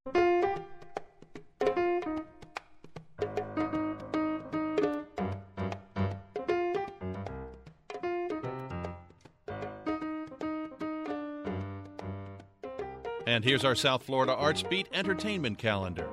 And here's our South Florida Arts Beat entertainment calendar.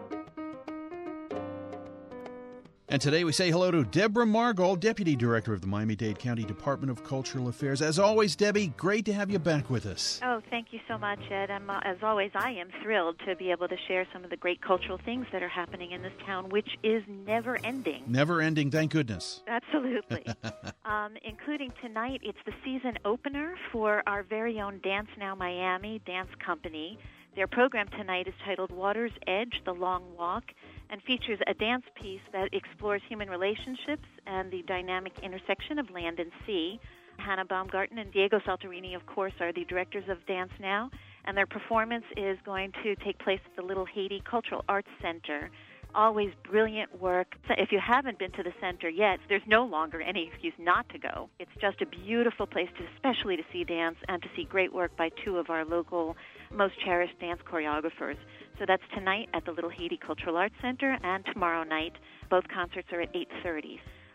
And today we say hello to Deborah Margold, Deputy Director of the Miami-Dade County Department of Cultural Affairs. As always, Debbie, great to have you back with us. Oh, thank you so much, Ed. As always, I am thrilled to be able to share some of the great cultural things that are happening in this town, which is never-ending. Never-ending, thank goodness. Absolutely. Including tonight, it's the season opener for our very own Dance Now Miami dance company. Their program tonight is titled Water's Edge, The Long Walk, and features a dance piece that explores human relationships and the dynamic intersection of land and sea. Hannah Baumgarten and Diego Saltarini, of course, are the directors of Dance Now, and their performance is going to take place at the Little Haiti Cultural Arts Center. Always brilliant work. So if you haven't been to the center yet, there's no longer any excuse not to go. It's just a beautiful place, especially to see dance and to see great work by two of our local most cherished dance choreographers. So that's tonight at the Little Haiti Cultural Arts Center, and tomorrow night. Both concerts are at 8:30.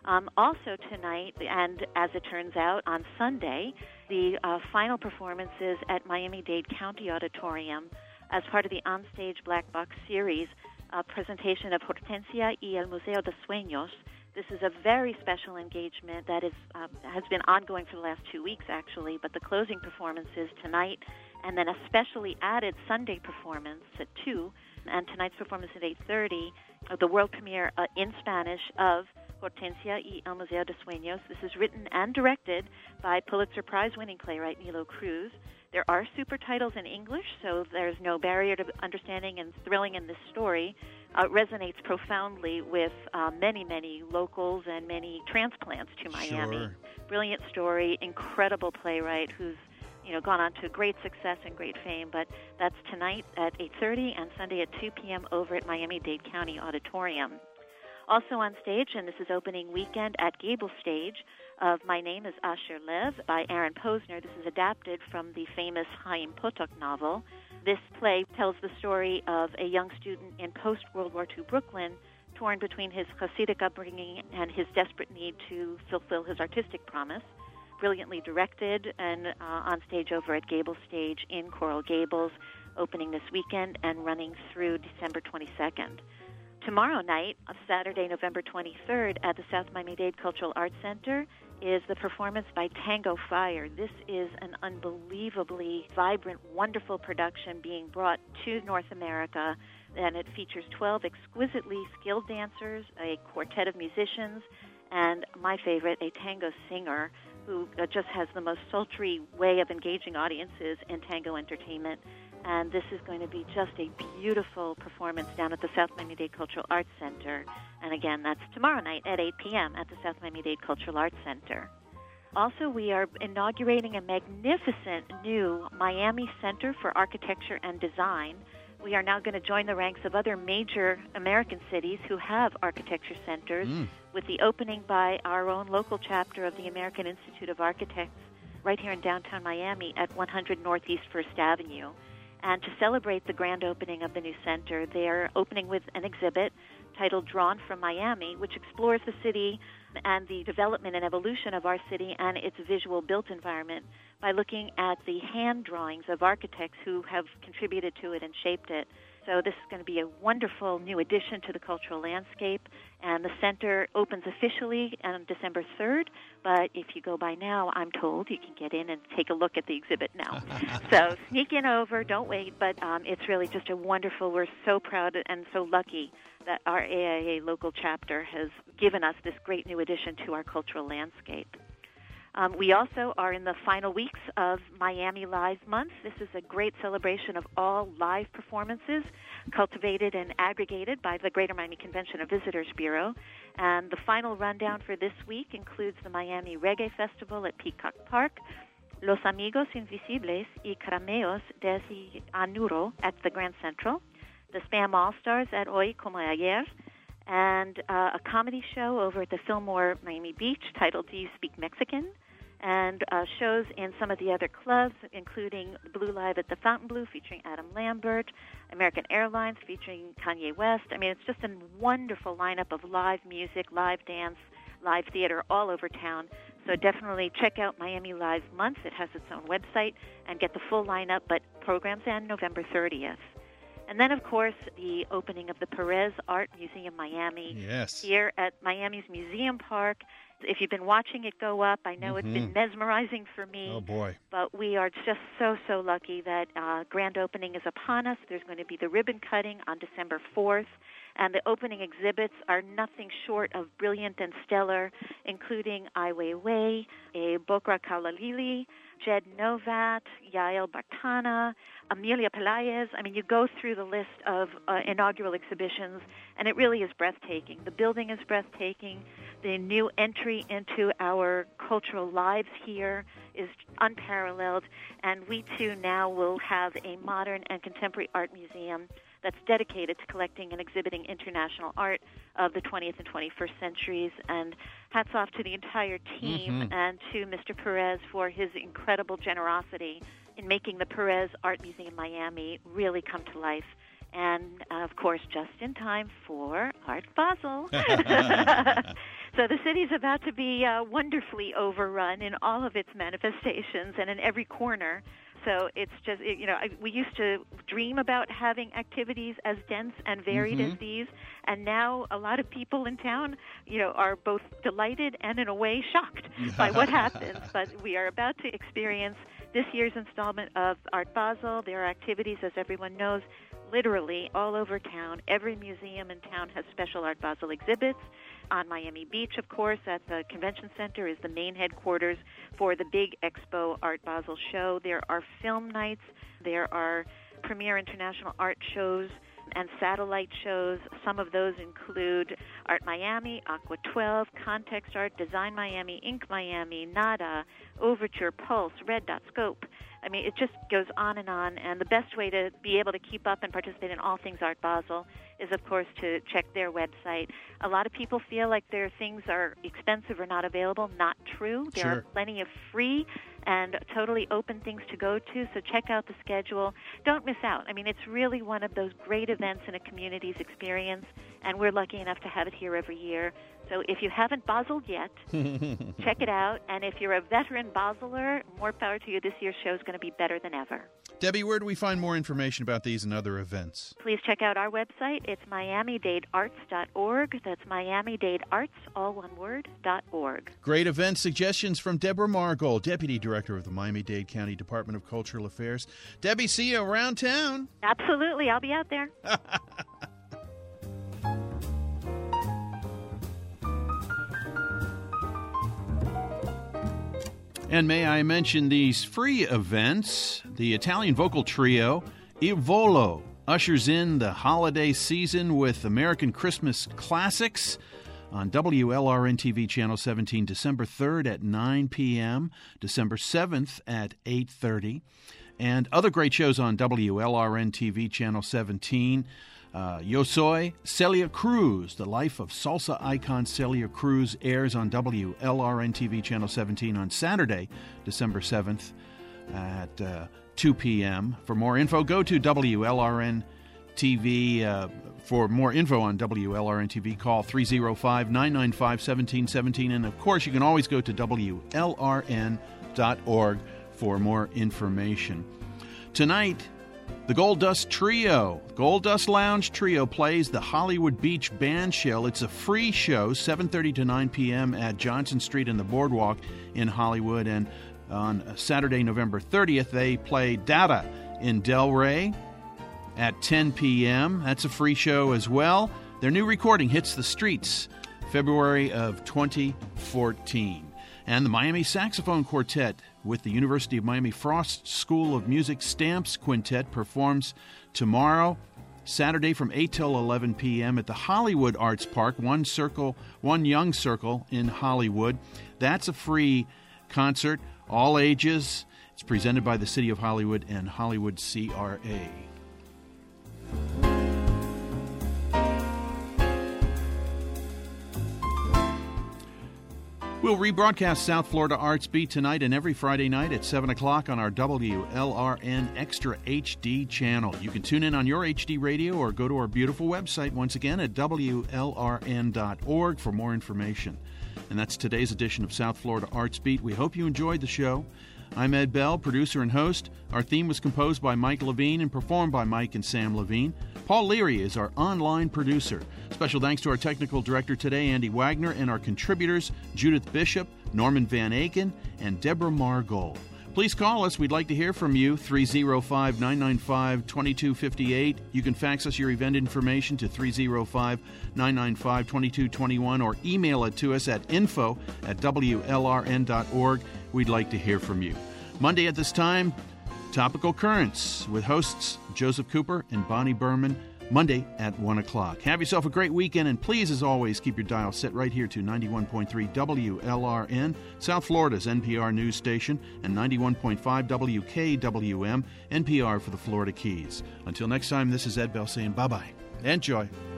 Also tonight, and as it turns out, on Sunday, the final performance is at Miami-Dade County Auditorium as part of the Onstage Black Box series, a presentation of Hortensia y el Museo de Sueños. This is a very special engagement that has been ongoing for the last 2 weeks, actually, but the closing performance is tonight, and then a specially added Sunday performance at 2, and tonight's performance at 8:30, the world premiere in Spanish of Hortensia y el Museo de Sueños. This is written and directed by Pulitzer Prize-winning playwright Nilo Cruz. There are super titles in English, so there's no barrier to understanding and thrilling in this story. It resonates profoundly with many, many locals and many transplants to Miami. Sure. Brilliant story, incredible playwright who's gone on to great success and great fame. But that's tonight at 8:30 and Sunday at 2 p.m. over at Miami-Dade County Auditorium. Also on stage, and this is opening weekend at Gable Stage, of My Name is Asher Lev by Aaron Posner. This is adapted from the famous Chaim Potok novel. This play tells the story of a young student in post-World War II Brooklyn, torn between his Hasidic upbringing and his desperate need to fulfill his artistic promise. Brilliantly directed and on stage over at Gable Stage in Coral Gables, opening this weekend and running through December 22nd. Tomorrow night, Saturday, November 23rd, at the South Miami-Dade Cultural Arts Center, is the performance by Tango Fire. This is an unbelievably vibrant, wonderful production being brought to North America, and it features 12 exquisitely skilled dancers, a quartet of musicians, and my favorite, a tango singer who just has the most sultry way of engaging audiences in tango entertainment. And this is going to be just a beautiful performance down at the South Miami-Dade Cultural Arts Center. And again, that's tomorrow night at 8 p.m. at the South Miami-Dade Cultural Arts Center. Also, we are inaugurating a magnificent new Miami Center for Architecture and Design. We are now going to join the ranks of other major American cities who have architecture centers with the opening by our own local chapter of the American Institute of Architects right here in downtown Miami at 100 Northeast First Avenue. And to celebrate the grand opening of the new center, they are opening with an exhibit titled Drawn from Miami, which explores the city and the development and evolution of our city and its visual built environment by looking at the hand drawings of architects who have contributed to it and shaped it. So this is going to be a wonderful new addition to the cultural landscape, and the center opens officially on December 3rd, but if you go by now, I'm told you can get in and take a look at the exhibit now. So sneak in over, don't wait, but it's really just a wonderful, we're so proud and so lucky that our AIA local chapter has given us this great new addition to our cultural landscape. We also are in the final weeks of Miami Live Month. This is a great celebration of all live performances cultivated and aggregated by the Greater Miami Convention and Visitors Bureau. And the final rundown for this week includes the Miami Reggae Festival at Peacock Park, Los Amigos Invisibles y Carameos desde Anuro at the Grand Central, the Spam All-Stars at Hoy Como Ayer, and a comedy show over at the Fillmore Miami Beach titled Do You Speak Mexican? and shows in some of the other clubs, including Blue Live at the Fontainebleau featuring Adam Lambert, American Airlines featuring Kanye West. I mean, it's just a wonderful lineup of live music, live dance, live theater all over town. So definitely check out Miami Live Month. It has its own website, and get the full lineup, but programs end November 30th. And then, of course, the opening of the Perez Art Museum Miami here at Miami's Museum Park. If you've been watching it go up, I know it's been mesmerizing for me. Oh, boy. But we are just so lucky that grand opening is upon us. There's going to be the ribbon cutting on December 4th. And the opening exhibits are nothing short of brilliant and stellar, including Ai Weiwei, Bokra Kaulalili, Jed Novat, Yael Bartana, Amelia Pelaez. I mean, you go through the list of inaugural exhibitions, and it really is breathtaking. The building is breathtaking. The new entry into our cultural lives here is unparalleled, and we, too, now will have a modern and contemporary art museum that's dedicated to collecting and exhibiting international art of the 20th and 21st centuries. And hats off to the entire team and to Mr. Perez for his incredible generosity in making the Perez Art Museum Miami really come to life. And, of course, just in time for Art Basel. So the city's about to be wonderfully overrun in all of its manifestations and in every corner. So it's just, we used to dream about having activities as dense and varied as these, and now a lot of people in town, are both delighted and in a way shocked by what happens. But we are about to experience this year's installment of Art Basel. There are activities, as everyone knows, literally all over town. Every museum in town has special Art Basel exhibits. On Miami Beach, of course, at the Convention Center is the main headquarters for the big Expo Art Basel show. There are film nights. There are premier international art shows and satellite shows. Some of those include Art Miami, Aqua 12, Context Art, Design Miami, Ink Miami, Nada, Overture, Pulse, Red Dot, Scope. I mean, it just goes on, and the best way to be able to keep up and participate in all things Art Basel is, of course, to check their website. A lot of people feel like their things are expensive or not available. Not true. There are plenty of free and totally open things to go to, so check out the schedule. Don't miss out. I mean, it's really one of those great events in a community's experience, and we're lucky enough to have it here every year. So if you haven't Baseled yet, check it out. And if you're a veteran Baseler, more power to you. This year's show is going to be better than ever. Debbie, where do we find more information about these and other events? Please check out our website. It's miamidadearts.org. That's miamidadearts, all one word, .org. Great event suggestions from Deborah Margold, Deputy Director of the Miami-Dade County Department of Cultural Affairs. Debbie, see you around town. Absolutely. I'll be out there. And may I mention these free events? The Italian vocal trio Il Volo ushers in the holiday season with American Christmas classics on WLRN-TV Channel 17, December 3rd at 9 p.m., December 7th at 8:30, and other great shows on WLRN-TV Channel 17. Yo Soy, Celia Cruz, the life of salsa icon Celia Cruz, airs on WLRN-TV Channel 17 on Saturday, December 7th at 2 p.m. For more info, go to WLRN-TV. For more info on WLRN-TV, call 305-995-1717. And, of course, you can always go to WLRN.org for more information. Tonight, the Gold Dust Lounge Trio plays the Hollywood Beach Band Shell. It's a free show, 7:30 to 9 p.m. at Johnson Street and the Boardwalk in Hollywood. And on Saturday, November 30th, they play Dada in Delray at 10 p.m. That's a free show as well. Their new recording hits the streets February of 2014. And the Miami Saxophone Quartet with the University of Miami Frost School of Music Stamps Quintet performs tomorrow, Saturday from 8 till 11 p.m. at the Hollywood Arts Park, One Young Circle in Hollywood. That's a free concert, all ages. It's presented by the City of Hollywood and Hollywood CRA. We'll rebroadcast South Florida Arts Beat tonight and every Friday night at 7 o'clock on our WLRN Extra HD channel. You can tune in on your HD radio or go to our beautiful website once again at WLRN.org for more information. And that's today's edition of South Florida Arts Beat. We hope you enjoyed the show. I'm Ed Bell, producer and host. Our theme was composed by Mike Levine and performed by Mike and Sam Levine. Paul Leary is our online producer. Special thanks to our technical director today, Andy Wagner, and our contributors, Judith Bishop, Norman Van Aken, and Deborah Margold. Please call us. We'd like to hear from you, 305-995-2258. You can fax us your event information to 305-995-2221 or email it to us at info@WLRN.org. We'd like to hear from you. Monday at this time, Topical Currents with hosts Joseph Cooper and Bonnie Berman, Monday at 1 o'clock. Have yourself a great weekend, and please, as always, keep your dial set right here to 91.3 WLRN, South Florida's NPR news station, and 91.5 WKWM, NPR for the Florida Keys. Until next time, this is Ed Bell saying bye-bye. Enjoy.